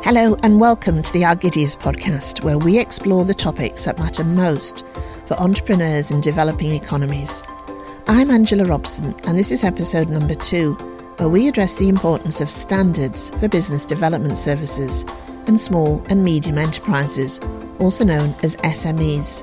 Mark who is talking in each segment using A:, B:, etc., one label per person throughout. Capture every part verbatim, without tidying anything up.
A: Hello and welcome to the Argidius podcast, where we explore the topics that matter most for entrepreneurs in developing economies. I'm Angela Robson, and this is episode number two, where we address the importance of standards for business development services and small and medium enterprises, also known as S M Es.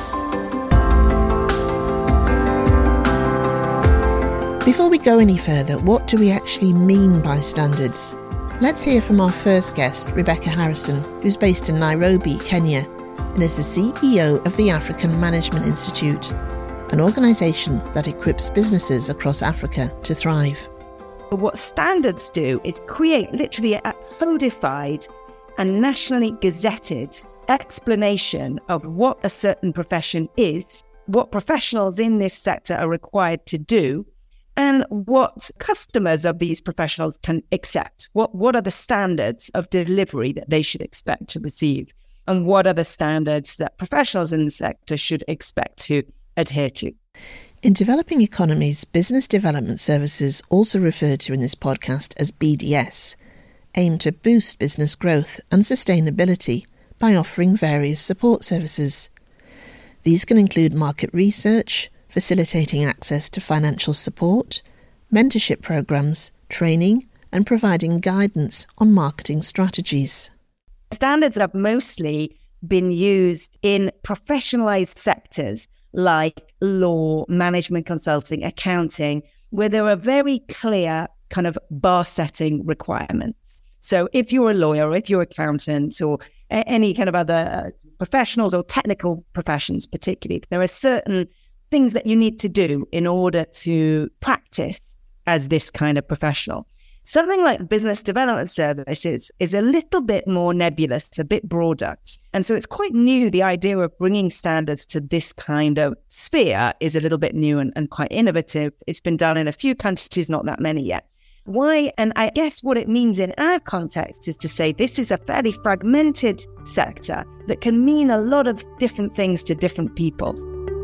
A: Before we go any further, what do we actually mean by standards? Let's hear from our first guest, Rebecca Harrison, who's based in Nairobi, Kenya, and is the C E O of the African Management Institute, an organisation that equips businesses across Africa to thrive.
B: What standards do is create literally a codified and nationally gazetted explanation of what a certain profession is, what professionals in this sector are required to do, and what customers of these professionals can accept. What, what are the standards of delivery that they should expect to receive? And what are the standards that professionals in the sector should expect to adhere to?
A: In developing economies, business development services, also referred to in this podcast as B D S, aim to boost business growth and sustainability by offering various support services. These can include market research, facilitating access to financial support, mentorship programs, training, and providing guidance on marketing strategies.
B: Standards have mostly been used in professionalized sectors like law, management consulting, accounting, where there are very clear kind of bar-setting requirements. So if you're a lawyer, or if you're an accountant, or any kind of other professionals or technical professions particularly, there are certain things that you need to do in order to practice as this kind of professional. Something like business development services is a little bit more nebulous, it's a bit broader. And so it's quite new. The idea of bringing standards to this kind of sphere is a little bit new and, and quite innovative. It's been done in a few countries, not that many yet. Why? And I guess what it means in our context is to say this is a fairly fragmented sector that can mean a lot of different things to different people.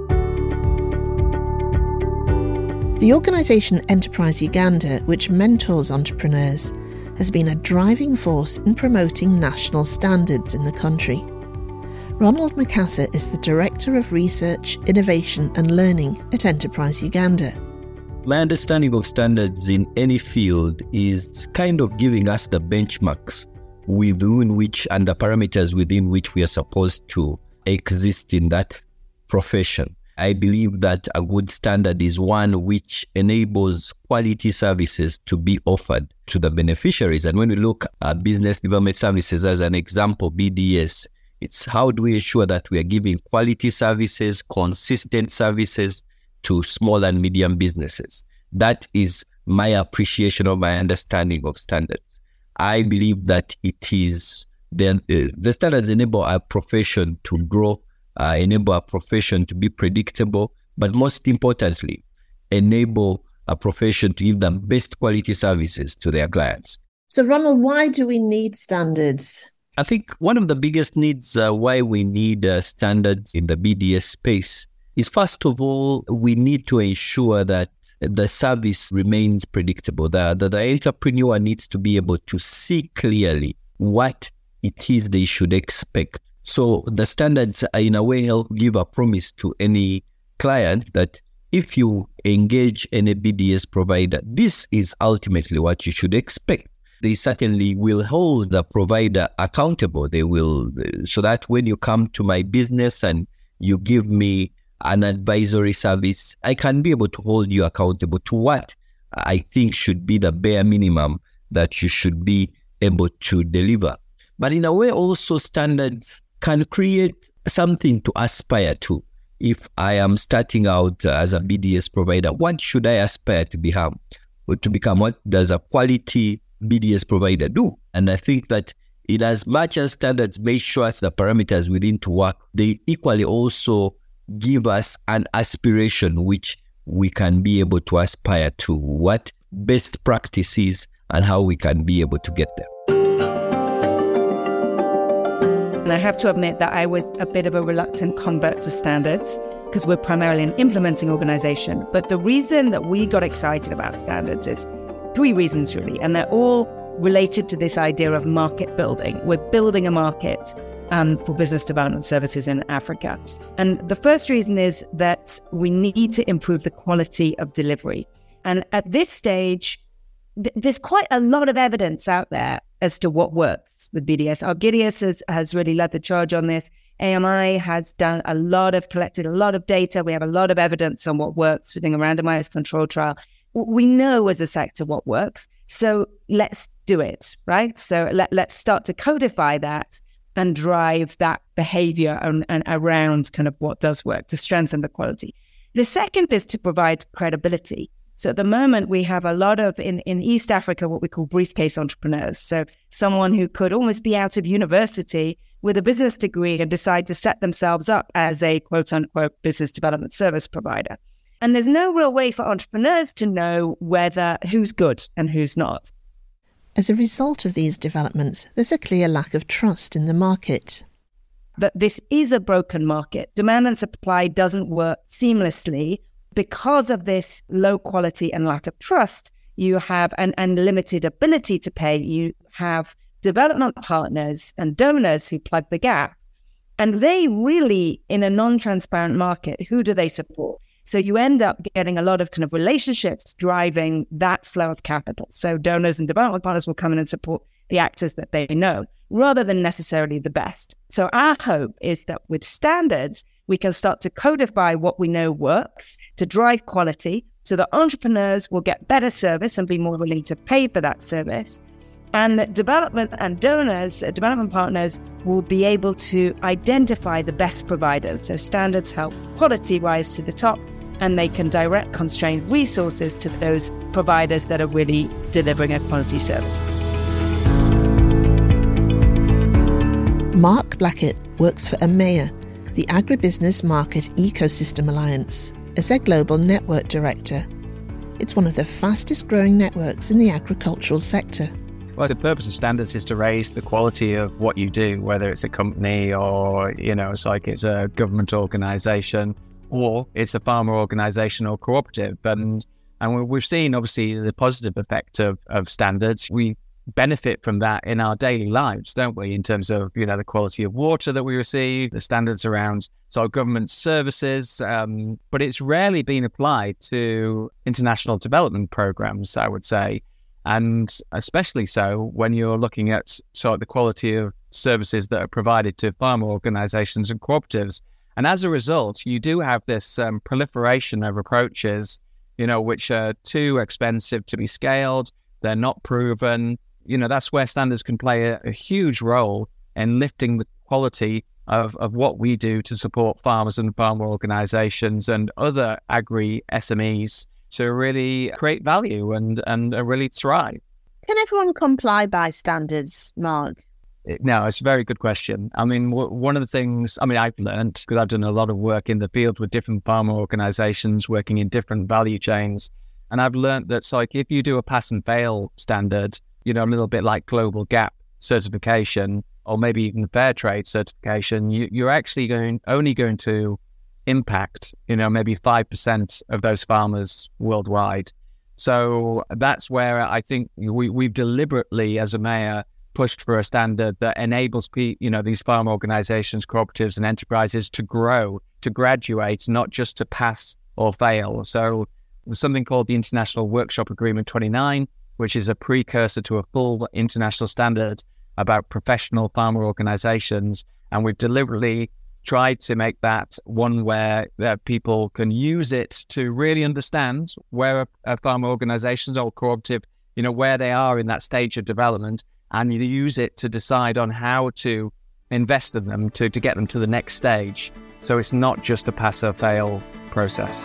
A: The organisation Enterprise Uganda, which mentors entrepreneurs, has been a driving force in promoting national standards in the country. Ronald Makasa is the Director of Research, Innovation and Learning at Enterprise Uganda.
C: My understanding of standards in any field is kind of giving us the benchmarks within which and the parameters within which we are supposed to exist in that profession. I believe that a good standard is one which enables quality services to be offered to the beneficiaries. And when we look at business development services as an example, B D S, it's how do we ensure that we are giving quality services, consistent services to small and medium businesses. That is my appreciation of my understanding of standards. I believe that it is, the, uh, the standards enable our profession to grow, Uh, enable a profession to be predictable, but most importantly, enable a profession to give them best quality services to their clients.
A: So, Ronald, why do we need standards?
C: I think one of the biggest needs uh, why we need uh, standards in the B D S space is, first of all, we need to ensure that the service remains predictable. The, the, the entrepreneur needs to be able to see clearly what it is they should expect. So the standards, in a way, help give a promise to any client that if you engage any B D S provider, this is ultimately what you should expect. They certainly will hold the provider accountable. They will, so that when you come to my business and you give me an advisory service, I can be able to hold you accountable to what I think should be the bare minimum that you should be able to deliver. But in a way, also standards can create something to aspire to. If I am starting out uh, as a B D S provider, what should I aspire to become? Or to become, what does a quality B D S provider do? And I think that in as much as standards may show us the parameters within to work, they equally also give us an aspiration which we can be able to aspire to, what best practices and how we can be able to get there.
B: And I have to admit that I was a bit of a reluctant convert to standards because we're primarily an implementing organization. But the reason that we got excited about standards is three reasons really, and they're all related to this idea of market building. We're building a market um, for business development services in Africa. And the first reason is that we need to improve the quality of delivery. And at this stage, th- there's quite a lot of evidence out there as to what works with B D S. Argydius has, has really led the charge on this. A M I has done a lot of, collected a lot of data. We have a lot of evidence on what works within a randomized control trial. We know as a sector what works. So let's do it, right? So let, let's start to codify that and drive that behavior and, and around kind of what does work to strengthen the quality. The second is to provide credibility. So at the moment, we have a lot of, in, in East Africa, what we call briefcase entrepreneurs. So someone who could almost be out of university with a business degree and decide to set themselves up as a quote unquote business development service provider. And there's no real way for entrepreneurs to know whether who's good and who's not.
A: As a result of these developments, there's a clear lack of trust in the market.
B: But this is a broken market. Demand and supply doesn't work seamlessly. Because of this low quality and lack of trust, you have an, and limited ability to pay, you have development partners and donors who plug the gap. And they really, in a non-transparent market, who do they support? So you end up getting a lot of kind of relationships driving that flow of capital. So donors and development partners will come in and support the actors that they know, rather than necessarily the best. So our hope is that with standards, we can start to codify what we know works to drive quality so that entrepreneurs will get better service and be more willing to pay for that service. And that development and donors, development partners, will be able to identify the best providers. So standards help quality rise to the top, and they can direct constrained resources to those providers that are really delivering a quality service.
A: Mark Blackett works for AMEA, the Agribusiness Market Ecosystem Alliance, as their Global Network Director. It's one of the fastest growing networks in the agricultural sector.
D: Well, the purpose of standards is to raise the quality of what you do, whether it's a company or, you know, it's like it's a government organisation or it's a farmer organisation or cooperative. And and we've seen, obviously, the positive effect of, of standards. We benefit from that in our daily lives, don't we, in terms of, you know, the quality of water that we receive, the standards around sort of government services, um, but it's rarely been applied to international development programs, I would say. And especially so when you're looking at sort of the quality of services that are provided to farmer organizations and cooperatives. And as a result, you do have this um, proliferation of approaches, you know, which are too expensive to be scaled. They're not proven. You know, that's where standards can play a, a huge role in lifting the quality of, of what we do to support farmers and farmer organizations and other agri S M Es to really create value and, and uh, really thrive.
E: Can everyone comply by standards, Mark?
D: No, it's a very good question. I mean, w- one of the things, I mean, I've learned, because I've done a lot of work in the field with different farmer organizations, working in different value chains, and I've learned that, so like, if you do a pass and fail standard, you know, a little bit like Global Gap certification, or maybe even fair trade certification, you, you're actually going only going to impact, you know, maybe five percent of those farmers worldwide. So that's where I think we, we've deliberately, as AMEA, pushed for a standard that enables, pe- you know, these farm organizations, cooperatives and enterprises to grow, to graduate, not just to pass or fail. So there's something called the International Workshop Agreement twenty-nine, which is a precursor to a full international standard about professional farmer organizations. And we've deliberately tried to make that one where uh, people can use it to really understand where a, a farmer organization or cooperative, you know, where they are in that stage of development, and you use it to decide on how to invest in them to, to get them to the next stage. So it's not just a pass or fail process.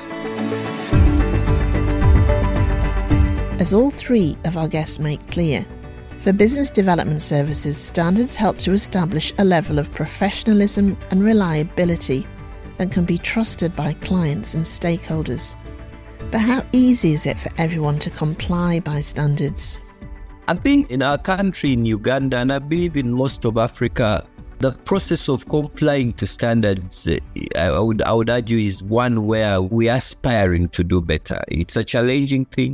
A: As all three of our guests make clear, for business development services, standards help to establish a level of professionalism and reliability that can be trusted by clients and stakeholders. But how easy is it for everyone to comply by standards?
C: I think in our country, in Uganda, and I believe in most of Africa, the process of complying to standards, I would, I would argue, is one where we are aspiring to do better. It's a challenging thing.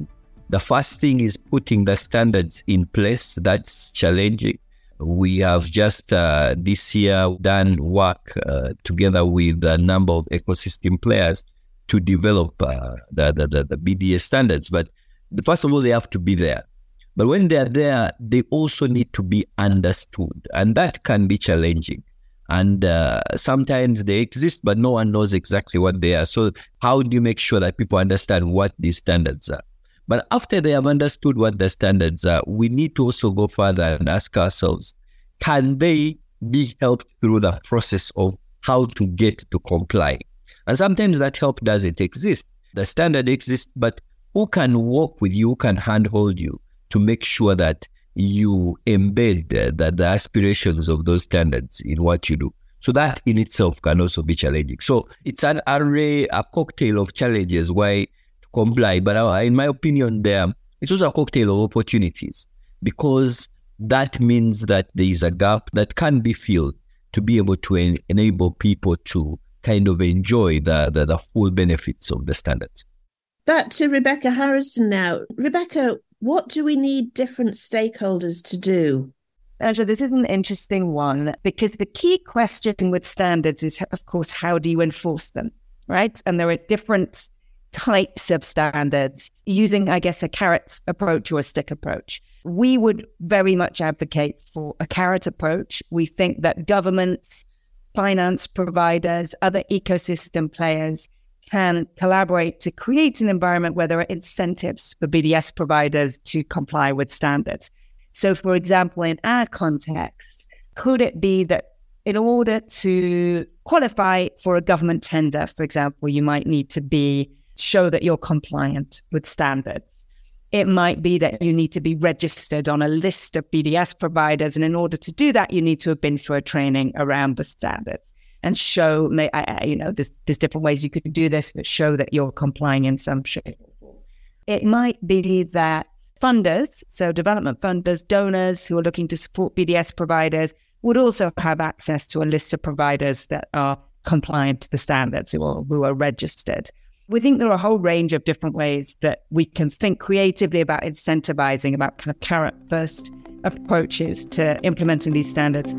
C: The first thing is putting the standards in place. That's challenging. We have just uh, this year done work uh, together with a number of ecosystem players to develop uh, the, the, the, the B D S standards. But first of all, they have to be there. But when they're there, they also need to be understood. And that can be challenging. And uh, sometimes they exist, but no one knows exactly what they are. So how do you make sure that people understand what these standards are? But after they have understood what the standards are, we need to also go further and ask ourselves, can they be helped through the process of how to get to comply? And sometimes that help doesn't exist. The standard exists, but who can work with you, who can handhold you to make sure that you embed uh, the, the aspirations of those standards in what you do? So that in itself can also be challenging. So it's an array, a cocktail of challenges why to comply. But uh, in my opinion, there it's also a cocktail of opportunities, because that means that there is a gap that can be filled to be able to en- enable people to kind of enjoy the, the, the full benefits of the standards.
A: Back to Rebecca Harrison now. Rebecca, what do we need different stakeholders to do?
B: Angela, this is an interesting one, because the key question with standards is, of course, how do you enforce them, right? And there are different types of standards using, I guess, a carrot approach or a stick approach. We would very much advocate for a carrot approach. We think that governments, finance providers, other ecosystem players can collaborate to create an environment where there are incentives for B D S providers to comply with standards. So, for example, in our context, could it be that in order to qualify for a government tender, for example, you might need to be show that you're compliant with standards. It might be that you need to be registered on a list of B D S providers. And in order to do that, you need to have been through a training around the standards and show, you know, there's, there's different ways you could do this, but show that you're complying in some shape or form. It might be that funders, so development funders, donors who are looking to support B D S providers would also have access to a list of providers that are compliant to the standards or who are registered. We think there are a whole range of different ways that we can think creatively about incentivizing, about kind of carrot-first approaches to implementing these standards.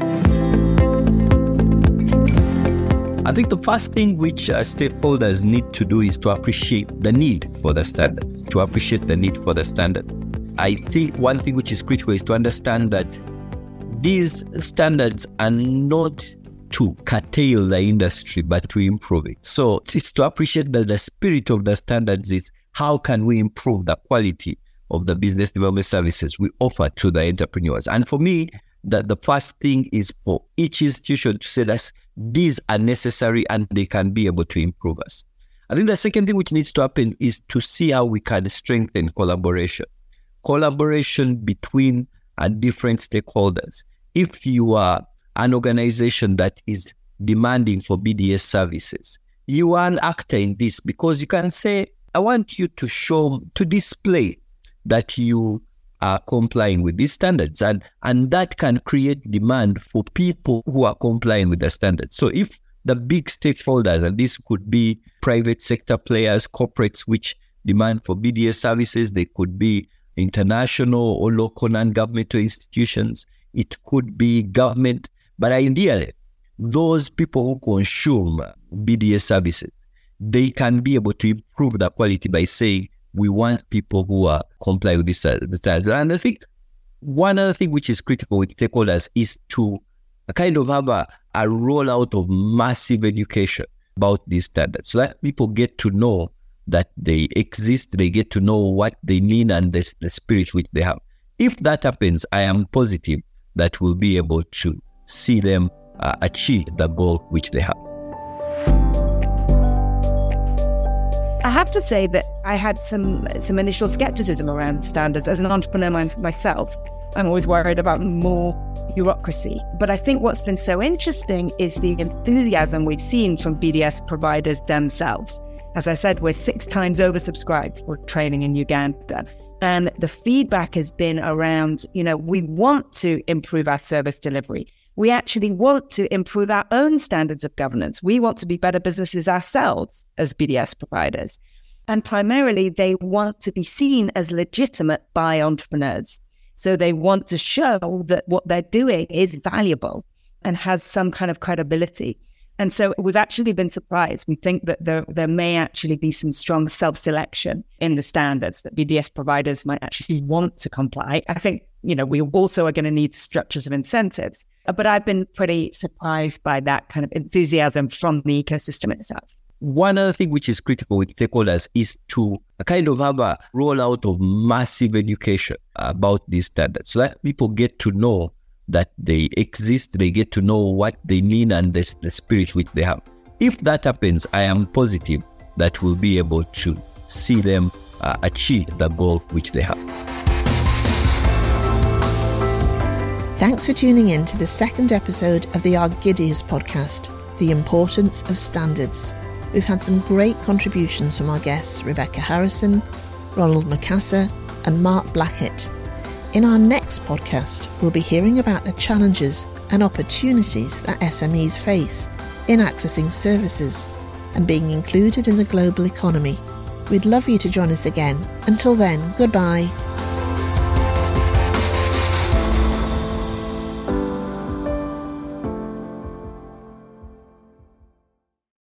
C: I think the first thing which uh, stakeholders need to do is to appreciate the need for the standards, to appreciate the need for the standards. I think one thing which is critical is to understand that these standards are not to curtail the industry, but to improve it. So it's to appreciate that the spirit of the standards is how can we improve the quality of the business development services we offer to the entrepreneurs. And for me, that the first thing is for each institution to say that these are necessary and they can be able to improve us. I think the second thing which needs to happen is to see how we can strengthen collaboration. Collaboration between uh, different stakeholders. If you are an organization that is demanding for B D S services, you are an actor in this, because you can say, I want you to show, to display that you are complying with these standards, and, and that can create demand for people who are complying with the standards. So if the big stakeholders, and this could be private sector players, corporates which demand for B D S services, they could be international or local non-governmental institutions, it could be government, but ideally, those people who consume B D S services, they can be able to improve the quality by saying, we want people who are comply with this uh, the standards. And I think one other thing which is critical with stakeholders is to kind of have a, a rollout of massive education about these standards, so that people get to know that they exist, they get to know what they mean and the, the spirit which they have. If that happens, I am positive that we'll be able to see them uh, achieve the goal which they have.
B: I have to say that I had some some initial skepticism around standards. As an entrepreneur my, myself, I'm always worried about more bureaucracy. But I think what's been so interesting is the enthusiasm we've seen from B D S providers themselves. As I said, we're six times oversubscribed for training in Uganda. And the feedback has been around, you know, we want to improve our service delivery. We actually want to improve our own standards of governance. We want to be better businesses ourselves as B D S providers. And primarily, they want to be seen as legitimate by entrepreneurs. So they want to show that what they're doing is valuable and has some kind of credibility. And so we've actually been surprised. We think that there, there may actually be some strong self-selection in the standards, that B D S providers might actually want to comply. I think, you know, we also are going to need structures of incentives. But I've been pretty surprised by that kind of enthusiasm from the ecosystem itself.
C: One other thing which is critical with stakeholders is to kind of have a rollout of massive education about these standards, so that people get to know that they exist, they get to know what they mean and the, the spirit which they have. If that happens, I am positive that we'll be able to see them uh, achieve the goal which they have.
A: Thanks for tuning in to the second episode of the Argidius podcast, The Importance of Standards. We've had some great contributions from our guests Rebecca Harrison, Ronald Macassa and Mark Blackett. In our next podcast, we'll be hearing about the challenges and opportunities that S M Es face in accessing services and being included in the global economy. We'd love you to join us again. Until then, goodbye.